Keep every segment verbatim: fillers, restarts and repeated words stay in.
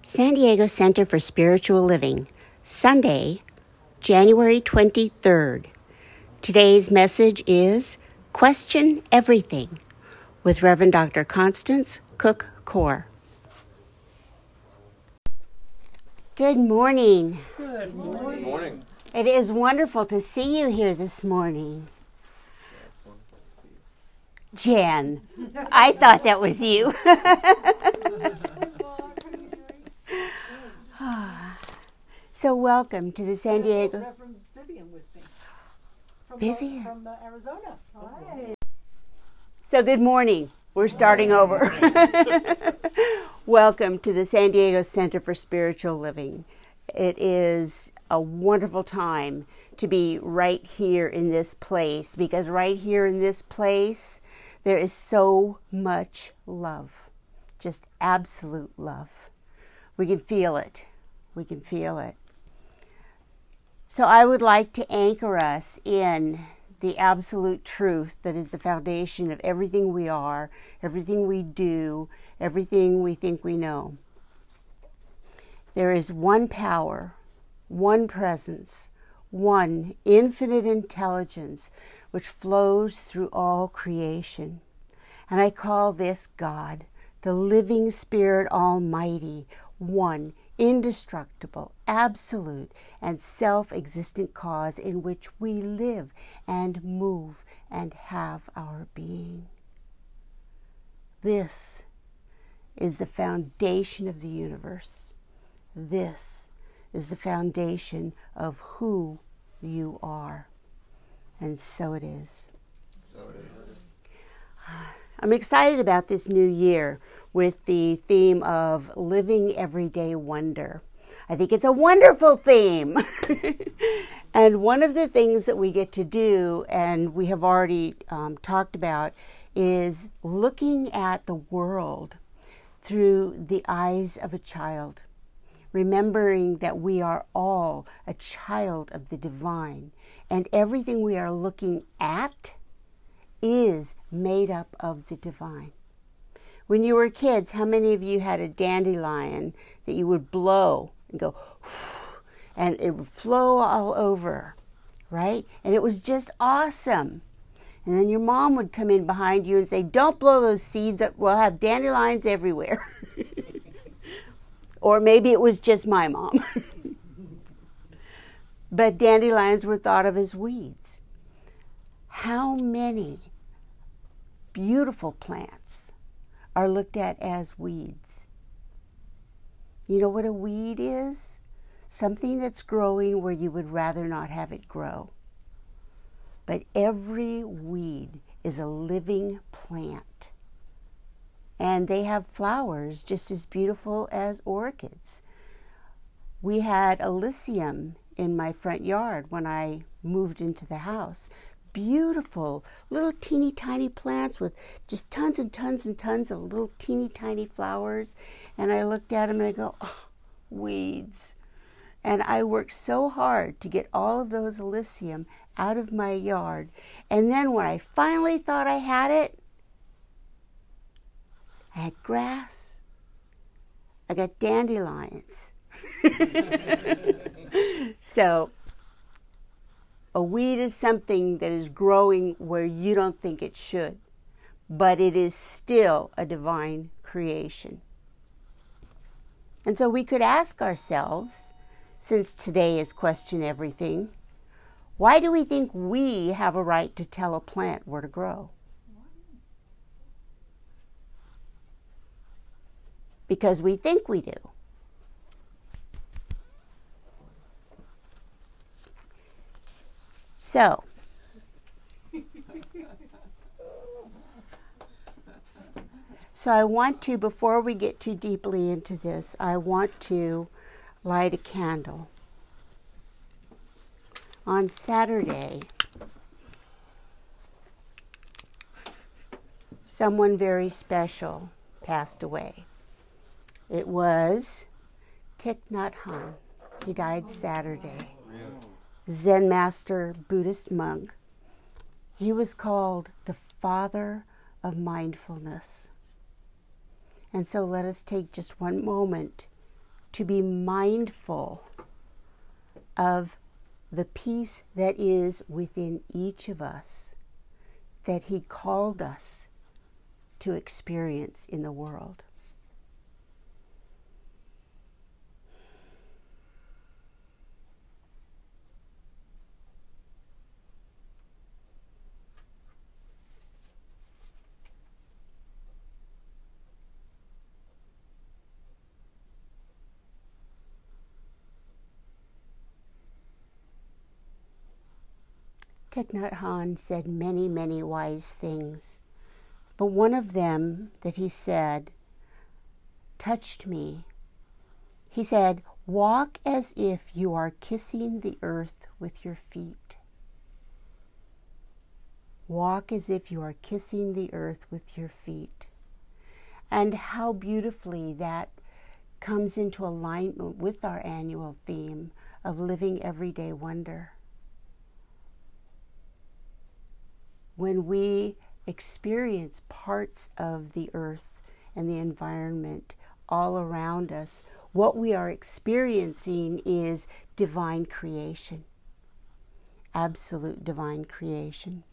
San Diego Center for Spiritual Living, Sunday, January twenty-third. Today's message is Question Everything with Reverend Doctor Constance Cook Core. Good morning. Good morning. Good morning. It is wonderful to see you here this morning. Jan, I thought that was you. So welcome to the San Diego. Reverend Vivian with me. From Vivian. From uh, Arizona. Hi. So good morning. We're starting over. Welcome to the San Diego Center for Spiritual Living. It is a wonderful time to be right here in this place, because right here in this place, there is so much love. Just absolute love. We can feel it. We can feel it. So I would like to anchor us in the absolute truth that is the foundation of everything we are, everything we do, everything we think we know. There is one power, one presence, one infinite intelligence which flows through all creation. And I call this God, the living Spirit Almighty, one, indestructible, absolute, and self-existent cause in which we live and move and have our being. This is the foundation of the universe. This is the foundation of who you are. And so it is. So it is. I'm excited about this new year with the theme of living everyday wonder. I think it's a wonderful theme. And one of the things that we get to do, and we have already um, talked about, is looking at the world through the eyes of a child. Remembering that we are all a child of the divine, and everything we are looking at is made up of the divine. When you were kids, how many of you had a dandelion that you would blow and go, and it would flow all over, right? And it was just awesome. And then your mom would come in behind you and say, don't blow those seeds up, we'll have dandelions everywhere. Or maybe it was just my mom. But dandelions were thought of as weeds. How many beautiful plants are looked at as weeds? You know what a weed is? Something that's growing where you would rather not have it grow. But every weed is a living plant. And they have flowers just as beautiful as orchids. We had Alyssium in my front yard when I moved into the house. Beautiful little teeny tiny plants with just tons and tons and tons of little teeny tiny flowers. And I looked at them and I go, oh, weeds. And I worked so hard to get all of those Alyssium out of my yard. And then when I finally thought I had it, I had grass. I got dandelions. So, a weed is something that is growing where you don't think it should, but it is still a divine creation. And so we could ask ourselves, since today is Question Everything, why do we think we have a right to tell a plant where to grow? Because we think we do. So, so I want to, before we get too deeply into this, I want to light a candle. On Saturday, someone very special passed away. It was Thich Nhat Hanh. He died Saturday. Zen master, Buddhist monk. He was called the father of mindfulness. And so let us take just one moment to be mindful of the peace that is within each of us, that He called us to experience in the world. Thich Nhat Hanh said many, many wise things, but one of them that he said touched me. He said, "Walk as if you are kissing the earth with your feet." Walk as if you are kissing the earth with your feet. And how beautifully that comes into alignment with our annual theme of living everyday wonder. When we experience parts of the earth and the environment all around us, what we are experiencing is divine creation, absolute divine creation.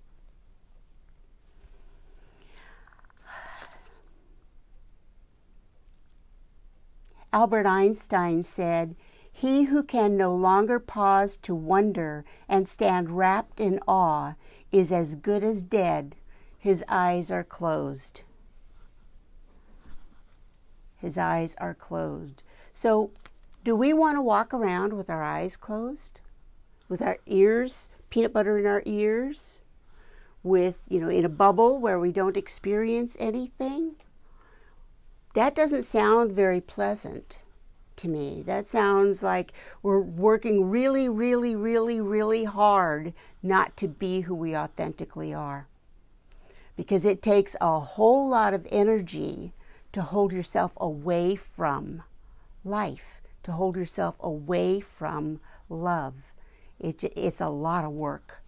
Albert Einstein said, "He who can no longer pause to wonder and stand wrapped in awe is as good as dead. His eyes are closed." His eyes are closed. So, do we want to walk around with our eyes closed? With our ears, peanut butter in our ears? With, you know, in a bubble where we don't experience anything? That doesn't sound very pleasant to me. That sounds like we're working really, really, really, really hard not to be who we authentically are. Because it takes a whole lot of energy to hold yourself away from life, to hold yourself away from love. It, it's a lot of work.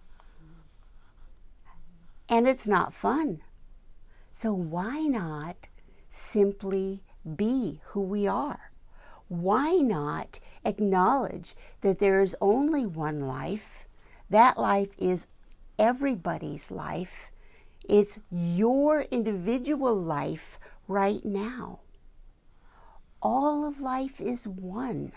And it's not fun. So why not simply be who we are? Why not acknowledge that there is only one life? That life is everybody's life. It's your individual life right now. All of life is one.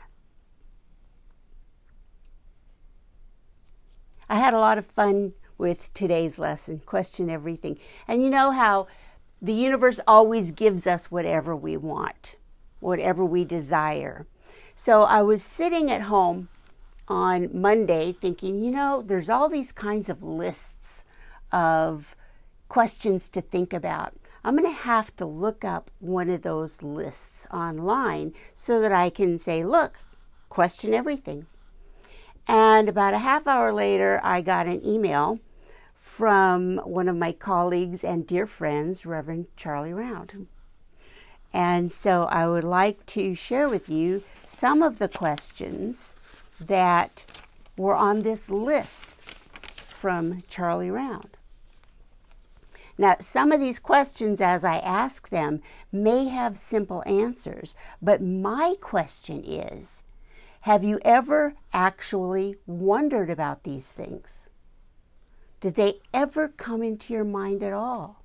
I had a lot of fun with today's lesson, Question Everything. And you know how the universe always gives us whatever we want, whatever we desire. So I was sitting at home on Monday thinking, you know, there's all these kinds of lists of questions to think about. I'm going to have to look up one of those lists online so that I can say, look, question everything. And about a half hour later, I got an email from one of my colleagues and dear friends, Reverend Charlie Round. And so I would like to share with you some of the questions that were on this list from Charlie Round. Now, some of these questions, as I ask them, may have simple answers, but my question is, have you ever actually wondered about these things? Did they ever come into your mind at all?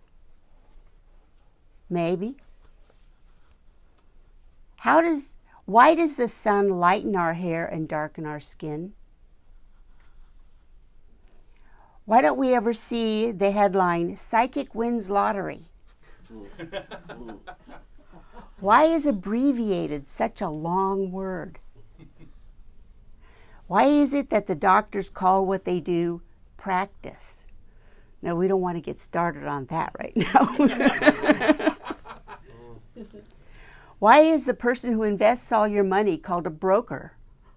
Maybe. How does, why does the sun lighten our hair and darken our skin? Why don't we ever see the headline, Psychic Wins Lottery? Why is abbreviated such a long word? Why is it that the doctors call what they do practice? Now, we don't want to get started on that right now. Why is the person who invests all your money called a broker?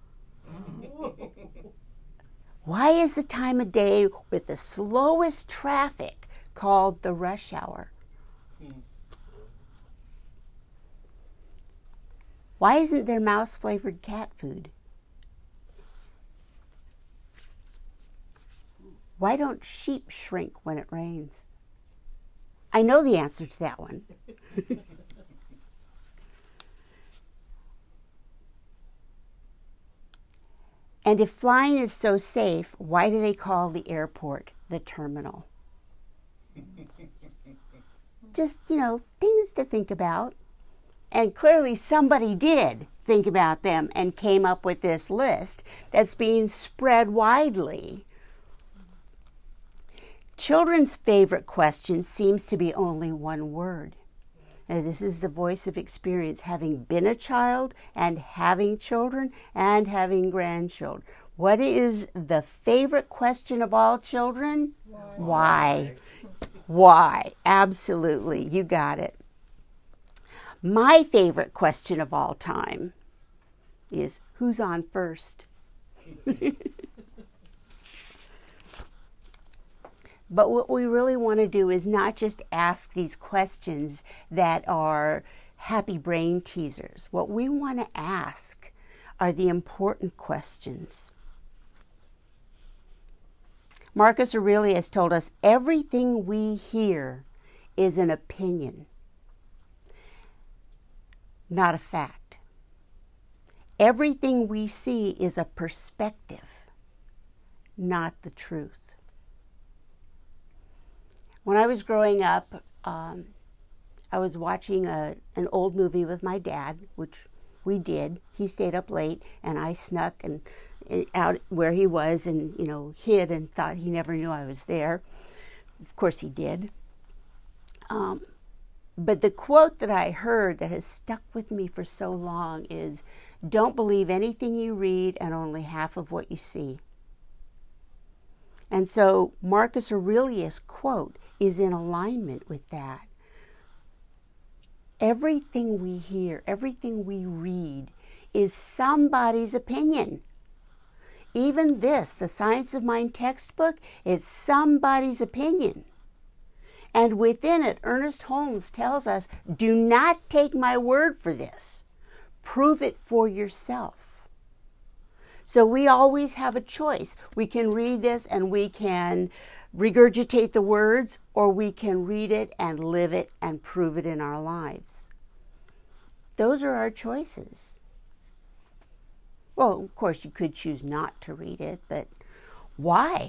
Why is the time of day with the slowest traffic called the rush hour? Why isn't there mouse-flavored cat food? Why don't sheep shrink when it rains? I know the answer to that one. And if flying is so safe, why do they call the airport the terminal? Just, you know, things to think about. And clearly somebody did think about them and came up with this list that's being spread widely. Children's favorite question seems to be only one word. Now, this is the voice of experience, having been a child and having children and having grandchildren. What is the favorite question of all children? Why? Why? Why? Absolutely. You got it. My favorite question of all time is, who's on first? But what we really want to do is not just ask these questions that are happy brain teasers. What we want to ask are the important questions. Marcus Aurelius told us everything we hear is an opinion, not a fact. Everything we see is a perspective, not the truth. When I was growing up, um, I was watching a, an old movie with my dad, which we did. He stayed up late, and I snuck and, and out where he was and, you know, hid and thought he never knew I was there. Of course he did. Um, but the quote that I heard that has stuck with me for so long is, "Don't believe anything you read and only half of what you see." And so Marcus Aurelius' quote is in alignment with that. Everything we hear, everything we read is somebody's opinion. Even this, the Science of Mind textbook, it's somebody's opinion. And within it, Ernest Holmes tells us, do not take my word for this. Prove it for yourself. So we always have a choice. We can read this and we can regurgitate the words, or we can read it and live it and prove it in our lives. Those are our choices. Well, of course, you could choose not to read it, but why?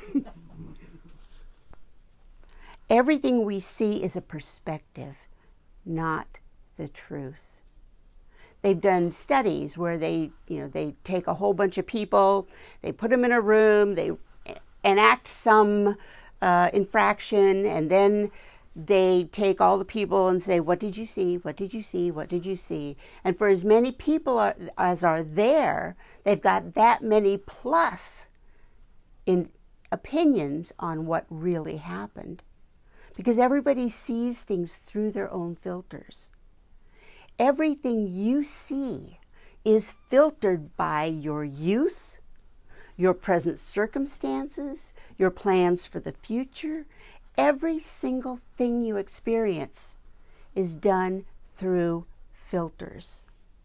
Everything we see is a perspective, not the truth. They've done studies where they, you know, they take a whole bunch of people, they put them in a room, they enact some uh, infraction, and then they take all the people and say, what did you see? What did you see? What did you see? And for as many people are, as are there, they've got that many plus in opinions on what really happened. Because everybody sees things through their own filters. Everything you see is filtered by your youth, your present circumstances, your plans for the future. Every single thing you experience is done through filters.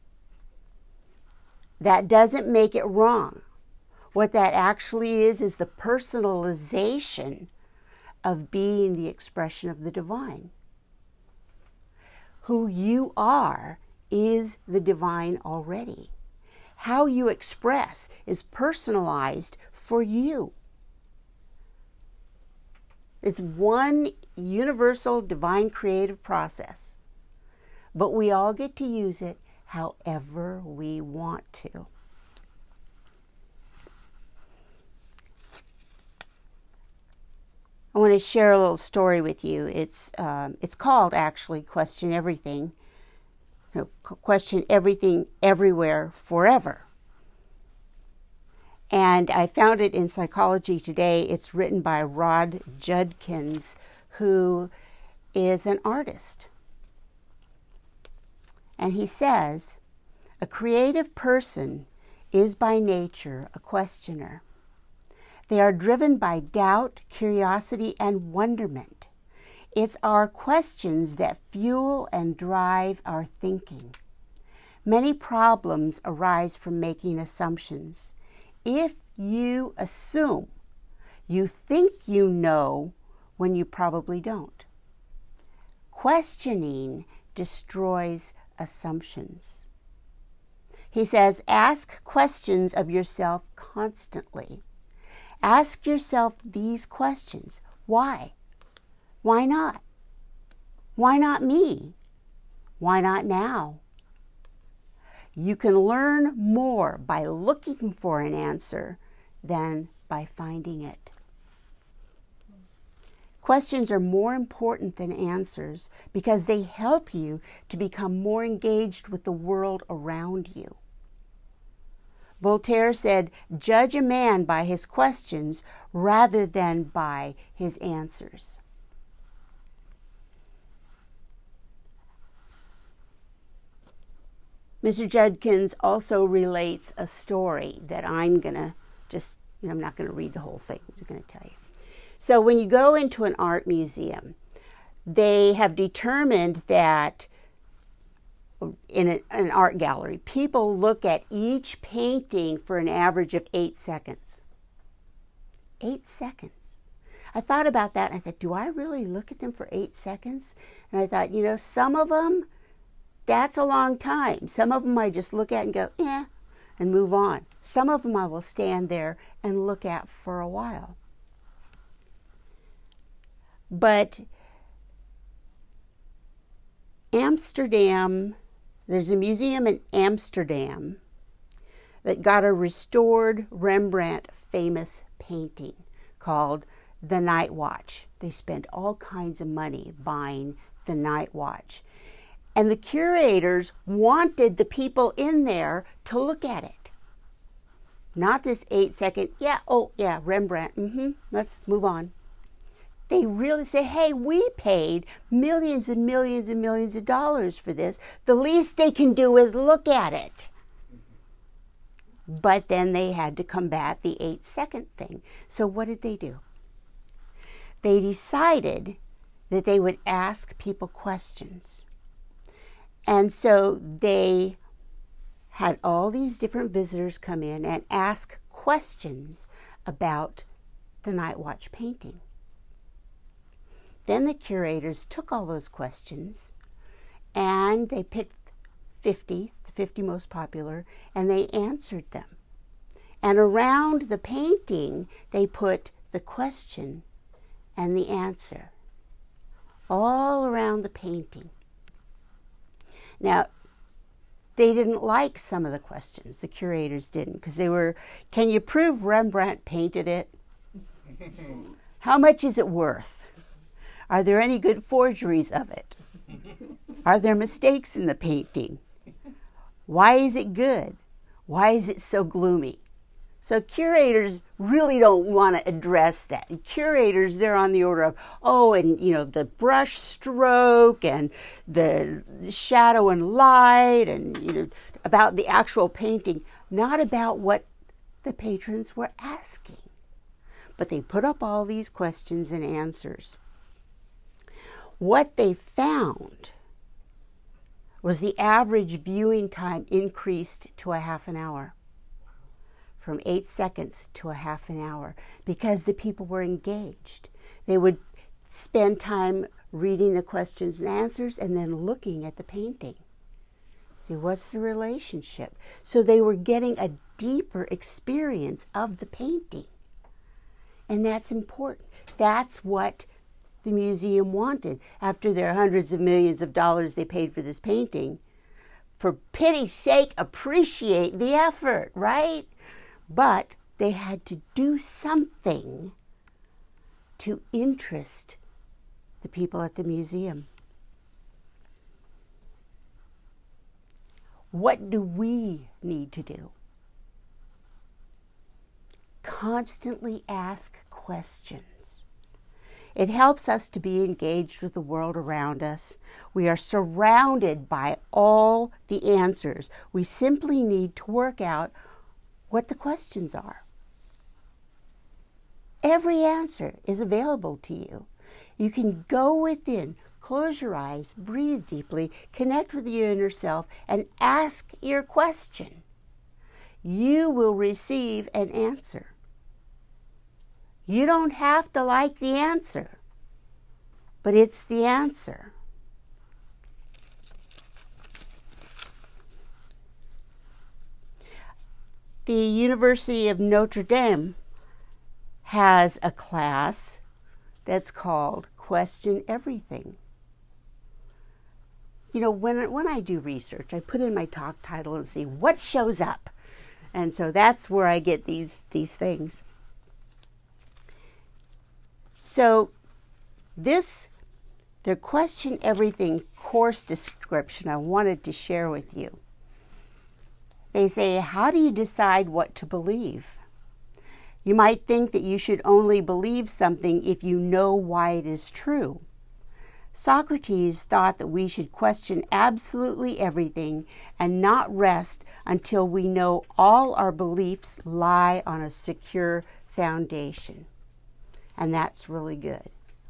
That doesn't make it wrong. What that actually is is the personalization of being the expression of the divine. Who you are is the divine already. How you express is personalized for you. It's one universal divine creative process, but we all get to use it however we want to. I want to share a little story with you. It's um, it's called actually Question Everything. No, Question Everything Everywhere Forever. And I found it in Psychology Today. It's written by Rod Judkins, who is an artist. And he says, a creative person is by nature a questioner. They are driven by doubt, curiosity, and wonderment. It's our questions that fuel and drive our thinking. Many problems arise from making assumptions. If you assume, you think you know when you probably don't. Questioning destroys assumptions. He says, ask questions of yourself constantly. Ask yourself these questions. Why? Why not? Why not me? Why not now? You can learn more by looking for an answer than by finding it. Questions are more important than answers because they help you to become more engaged with the world around you. Voltaire said, judge a man by his questions rather than by his answers. Mister Judkins also relates a story that I'm going to just, you know, I'm not going to read the whole thing. I'm going to tell you. So when you go into an art museum, they have determined that in a, an art gallery, people look at each painting for an average of eight seconds. Eight seconds. I thought about that and I thought, do I really look at them for eight seconds? And I thought, you know, some of them, that's a long time. Some of them I just look at and go, eh, and move on. Some of them I will stand there and look at for a while. But Amsterdam, there's a museum in Amsterdam that got a restored Rembrandt famous painting called The Night Watch. They spent all kinds of money buying The Night Watch. And the curators wanted the people in there to look at it. Not this eight second, yeah, oh yeah, Rembrandt, mm-hmm, let's move on. They really say, hey, we paid millions and millions and millions of dollars for this. The least they can do is look at it. But then they had to combat the eight second thing. So what did they do? They decided that they would ask people questions. And so they had all these different visitors come in and ask questions about the Night Watch painting. Then the curators took all those questions and they picked fifty, the fifty most popular, and they answered them. And around the painting, they put the question and the answer, all around the painting. Now, they didn't like some of the questions, the curators didn't, because they were, can you prove Rembrandt painted it? How much is it worth? Are there any good forgeries of it? Are there mistakes in the painting? Why is it good? Why is it so gloomy? So curators really don't want to address that. And curators, they're on the order of, oh, and you know, the brush stroke and the shadow and light and, you know, about the actual painting, not about what the patrons were asking. But they put up all these questions and answers. What they found was the average viewing time increased to a half an hour. From eight seconds to a half an hour, because the people were engaged. They would spend time reading the questions and answers and then looking at the painting. See, what's the relationship? So they were getting a deeper experience of the painting. And that's important. That's what the museum wanted after their hundreds of millions of dollars they paid for this painting. For pity's sake, appreciate the effort, right? But they had to do something to interest the people at the museum. What do we need to do? Constantly ask questions. It helps us to be engaged with the world around us. We are surrounded by all the answers. We simply need to work out what the questions are. Every answer is available to you. You can go within, close your eyes, breathe deeply, connect with your inner self, and ask your question. You will receive an answer. You don't have to like the answer, but it's the answer. the University of Notre Dame has a class that's called Question Everything. You know, when, when I do research, I put in my talk title and see what shows up. And so that's where I get these, these things. So this, the Question Everything course description I wanted to share with you. They say, how do you decide what to believe? You might think that you should only believe something if you know why it is true. Socrates thought that we should question absolutely everything and not rest until we know all our beliefs lie on a secure foundation. And that's really good.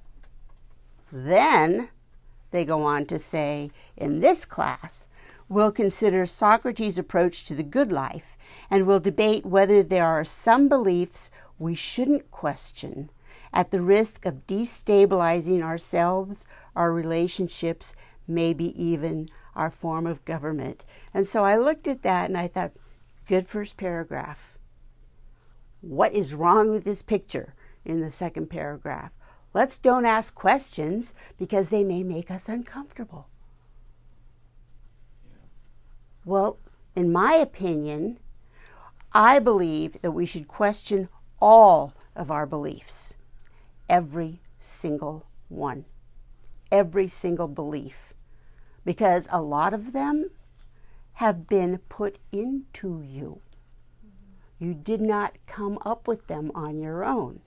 Then they go on to say, in this class, we'll consider Socrates' approach to the good life, and we'll debate whether there are some beliefs we shouldn't question at the risk of destabilizing ourselves, our relationships, maybe even our form of government. And so I looked at that and I thought, good first paragraph. What is wrong with this picture in the second paragraph? Let's don't ask questions because they may make us uncomfortable. Well, in my opinion, I believe that we should question all of our beliefs. Every single one. Every single belief. Because a lot of them have been put into you. You did not come up with them on your own.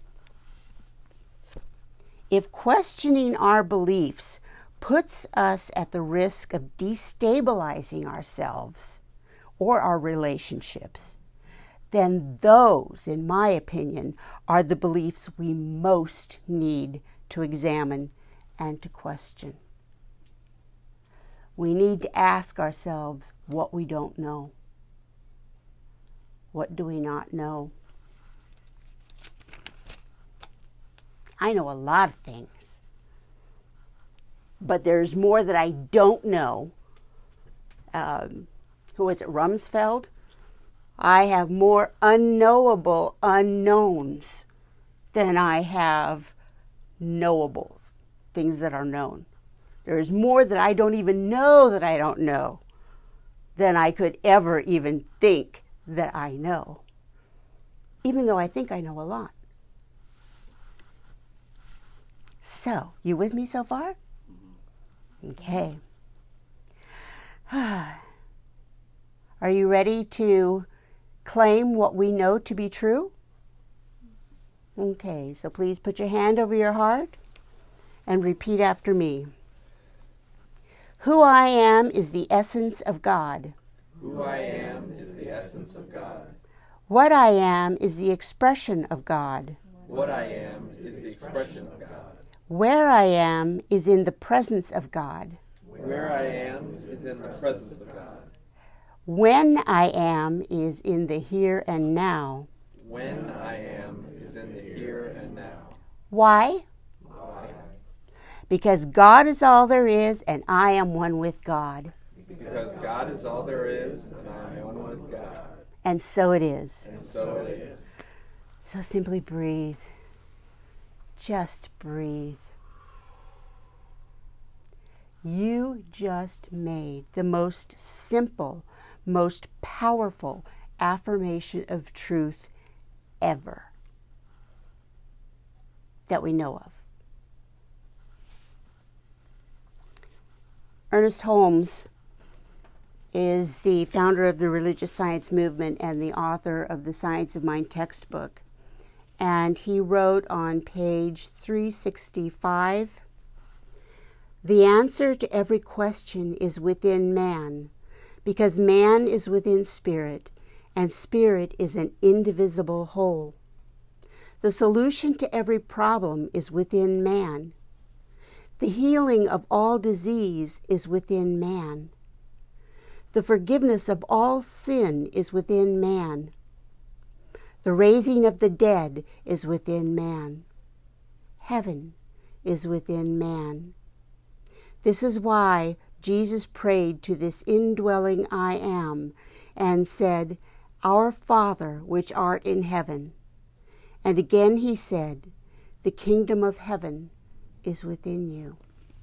If questioning our beliefs puts us at the risk of destabilizing ourselves or our relationships, then those, in my opinion, are the beliefs we most need to examine and to question. We need to ask ourselves what we don't know. What do we not know? I know a lot of things, but there's more that I don't know. Um, who is it, Rumsfeld? I have more unknowable unknowns than I have knowables, things that are known. There's more that I don't even know that I don't know than I could ever even think that I know, even though I think I know a lot. So, you with me so far? Okay. Are you ready to claim what we know to be true? Okay, so please put your hand over your heart and repeat after me. Who I am is the essence of God. Who I am is the essence of God. What I am is the expression of God. What I am is the expression of God. Where I am is in the presence of God. Where I am is in the presence of God. When I am is in the here and now. When I am is in the here and now. Why? Why? Because God is all there is and I am one with God. Because God is all there is and I am one with God. And so it is. And so it is. So simply breathe. Just breathe. You just made the most simple, most powerful affirmation of truth ever that we know of. Ernest Holmes is the founder of the religious science movement and the author of the Science of Mind textbook. And he wrote on page three sixty-five, the answer to every question is within man, because man is within spirit, and spirit is an indivisible whole. The solution to every problem is within man. The healing of all disease is within man. The forgiveness of all sin is within man. The raising of the dead is within man. Heaven is within man. This is why Jesus prayed to this indwelling I am and said, Our Father, which art in heaven. And again he said, the kingdom of heaven is within you.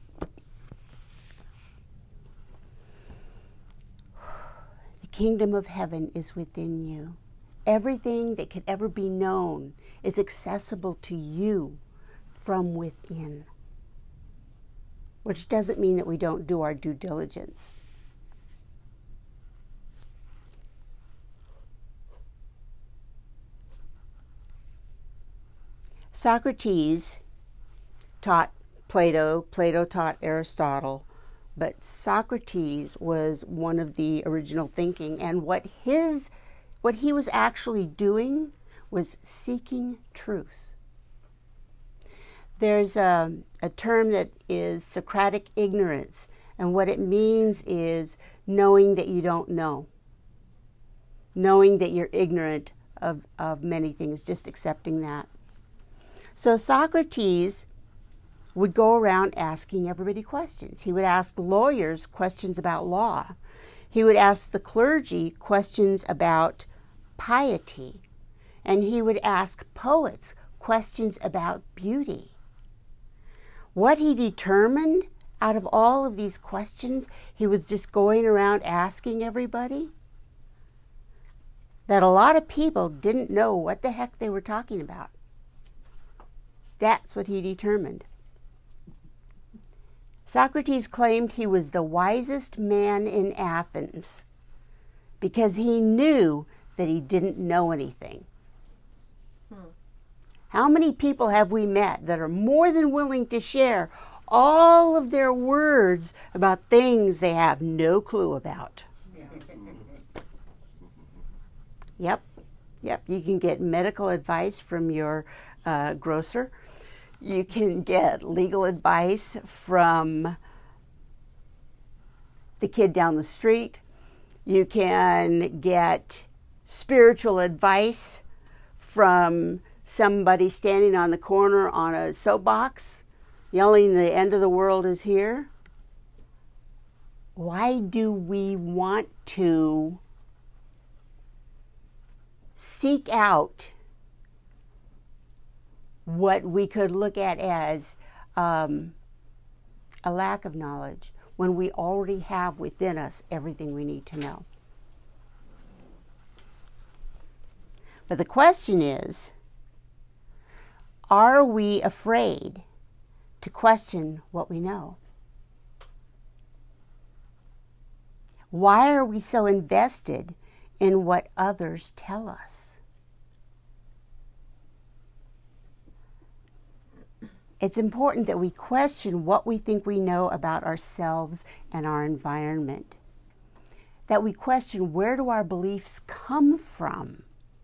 The kingdom of heaven is within you. Everything that could ever be known is accessible to you from within. Which doesn't mean that we don't do our due diligence. Socrates taught Plato, Plato taught Aristotle, but Socrates was one of the original thinking, and what his what he was actually doing was seeking truth. There's a, a term that is Socratic ignorance, and what it means is knowing that you don't know. Knowing that you're ignorant of, of many things, just accepting that. So Socrates would go around asking everybody questions. He would ask lawyers questions about law. He would ask the clergy questions about piety. And he would ask poets questions about beauty. What he determined out of all of these questions, he was just going around asking everybody, that a lot of people didn't know what the heck they were talking about. That's what he determined. Socrates claimed he was the wisest man in Athens because he knew that he didn't know anything. Hmm. How many people have we met that are more than willing to share all of their words about things they have no clue about? Yeah. Yep, yep. You can get medical advice from your uh, grocer. You can get legal advice from the kid down the street. You can get spiritual advice from somebody standing on the corner on a soapbox, yelling the end of the world is here. Why do we want to seek out what we could look at as um, a lack of knowledge when we already have within us everything we need to know? But the question is, are we afraid to question what we know? Why are we so invested in what others tell us? It's important that we question what we think we know about ourselves and our environment. That we question, where do our beliefs come from?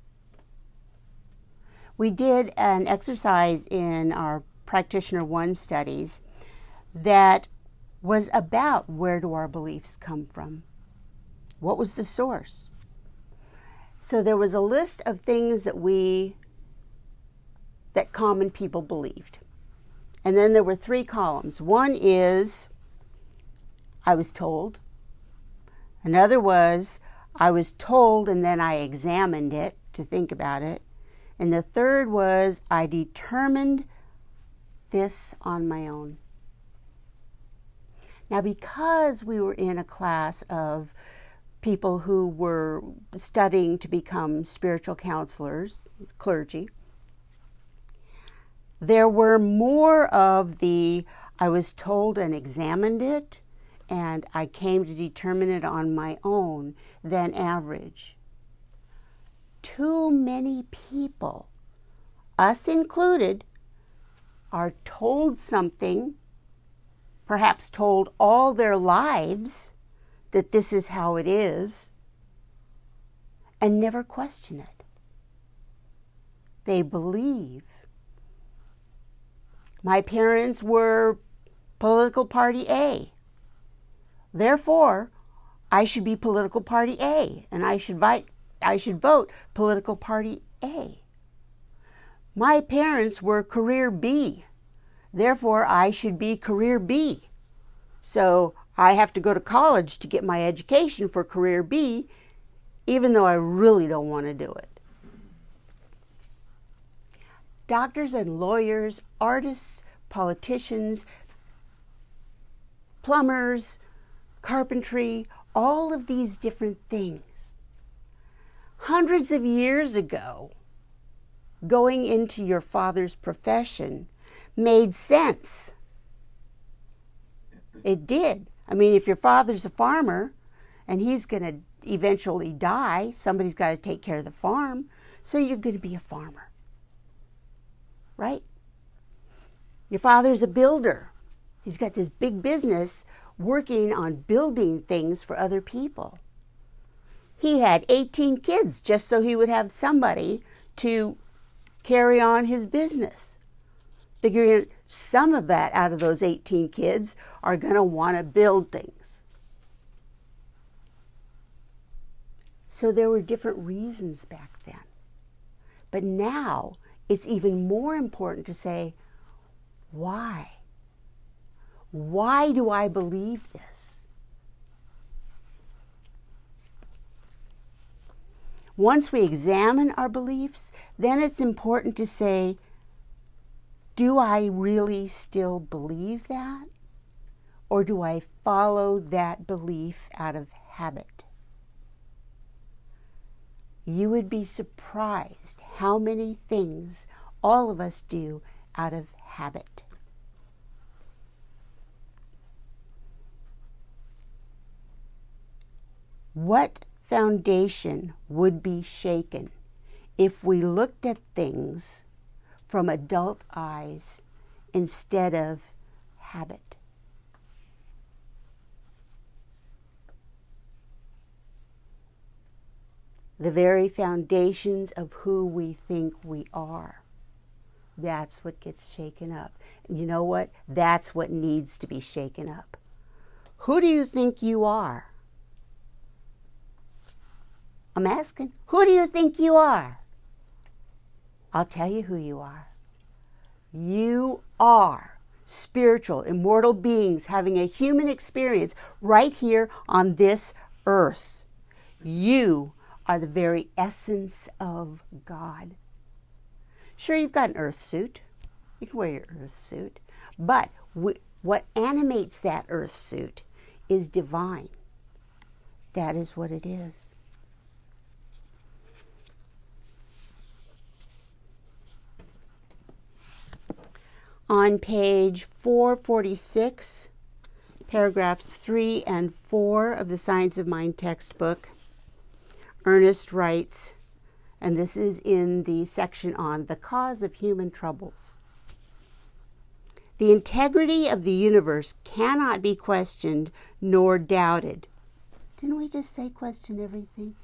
We did an exercise in our Practitioner One studies that was about where do our beliefs come from? What was the source? So there was a list of things that we, that common people believed. And then there were three columns. One is, I was told. Another was, I was told and then I examined it to think about it. And the third was, I determined this on my own. Now, because we were in a class of people who were studying to become spiritual counselors, clergy, there were more of the, I was told and examined it, and I came to determine it on my own than average. Too many people, us included, are told something, perhaps told all their lives, that this is how it is, and never question it. They believe. My parents were political party A. Therefore, I should be political party A, and I should vote, I should vote political party A. My parents were career B. Therefore, I should be career B. So I have to go to college to get my education for career B, even though I really don't want to do it. Doctors and lawyers, artists, politicians, plumbers, carpentry, all of these different things. Hundreds of years ago, going into your father's profession made sense. It did. I mean, if your father's a farmer and he's going to eventually die, somebody's got to take care of the farm, so you're going to be a farmer. Right? Your father's a builder. He's got this big business working on building things for other people. He had eighteen kids just so he would have somebody to carry on his business. Figuring some of that out of those eighteen kids are going to want to build things. So there were different reasons back then. But now it's even more important to say, why? Why do I believe this? Once we examine our beliefs, then it's important to say, do I really still believe that? Or do I follow that belief out of habit? You would be surprised how many things all of us do out of habit. What foundation would be shaken if we looked at things from adult eyes instead of habit? The very foundations of who we think we are. That's what gets shaken up. And you know what? That's what needs to be shaken up. Who do you think you are? I'm asking, who do you think you are? I'll tell you who you are. You are spiritual, immortal beings having a human experience right here on this earth. You are the very essence of God. Sure, you've got an earth suit. You can wear your earth suit. But we, what animates that earth suit is divine. That is what it is. On page four forty-six, paragraphs three and four of the Science of Mind textbook, Ernest writes, and this is in the section on the cause of human troubles. The integrity of the universe cannot be questioned nor doubted. Didn't we just say question everything?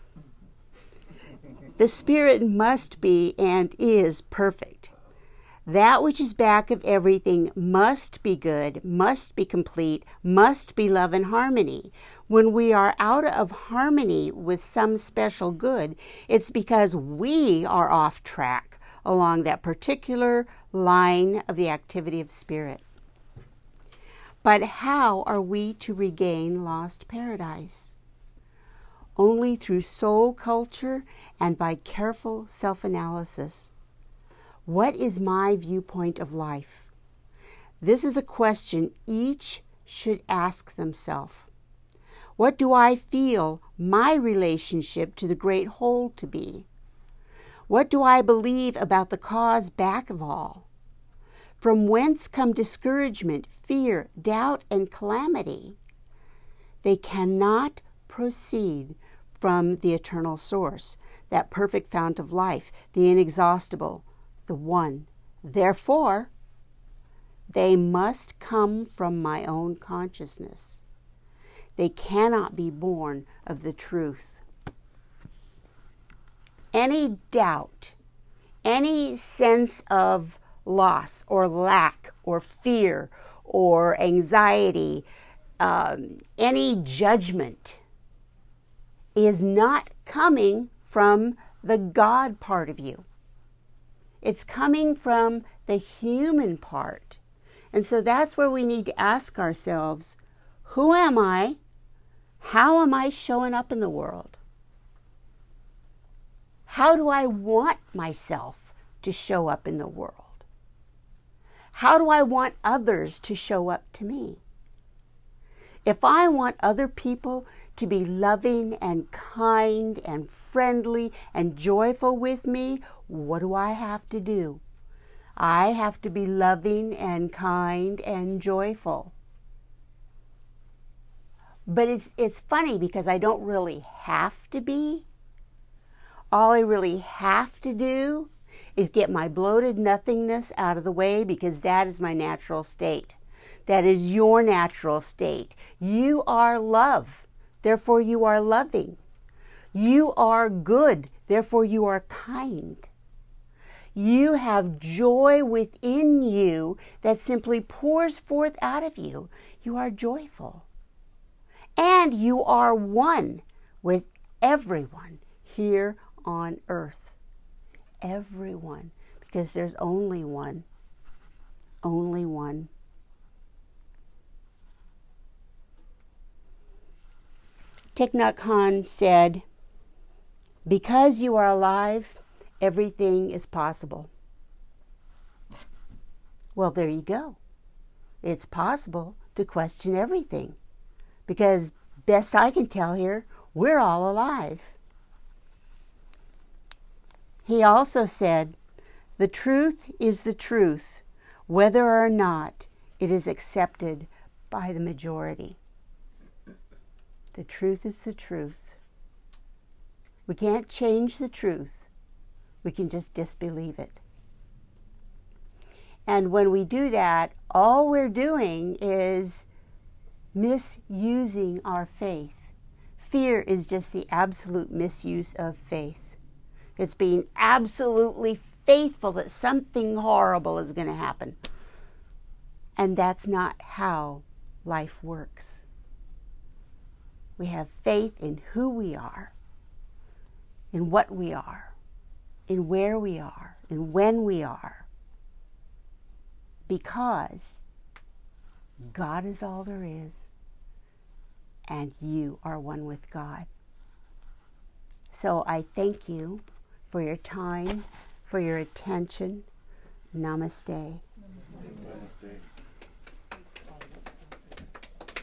The spirit must be and is perfect. That which is back of everything must be good, must be complete, must be love and harmony. When we are out of harmony with some special good, it's because we are off track along that particular line of the activity of spirit. But how are we to regain lost paradise? Only through soul culture and by careful self-analysis. What is my viewpoint of life? This is a question each should ask themselves. What do I feel my relationship to the great whole to be? What do I believe about the cause back of all? From whence come discouragement, fear, doubt, and calamity? They cannot proceed from the eternal source, that perfect fount of life, the inexhaustible, the one. Therefore, they must come from my own consciousness. They cannot be born of the truth. Any doubt, any sense of loss or lack or fear or anxiety, um, any judgment is not coming from the God part of you. It's coming from the human part. And so that's where we need to ask ourselves, who am I? How am I showing up in the world? How do I want myself to show up in the world? How do I want others to show up to me? If I want other people to be loving and kind and friendly and joyful with me, what do I have to do? I have to be loving and kind and joyful. But it's, it's funny because I don't really have to be. All I really have to do is get my bloated nothingness out of the way, because that is my natural state. That is your natural state. You are love, therefore you are loving. You are good, therefore you are kind. You have joy within you that simply pours forth out of you. You are joyful. And you are one with everyone here on earth. Everyone. Because there's only one. Only one. Thich Nhat Hanh said, because you are alive, everything is possible. Well, there you go. It's possible to question everything. Because best I can tell here, we're all alive. He also said, the truth is the truth, whether or not it is accepted by the majority. The truth is the truth. We can't change the truth. We can just disbelieve it. And when we do that, all we're doing is misusing our faith. Fear is just the absolute misuse of faith. It's being absolutely faithful that something horrible is going to happen. And that's not how life works. We have faith in who we are, in what we are, in where we are, in when we are. Because God is all there is, and you are one with God. So I thank you for your time, for your attention. Namaste.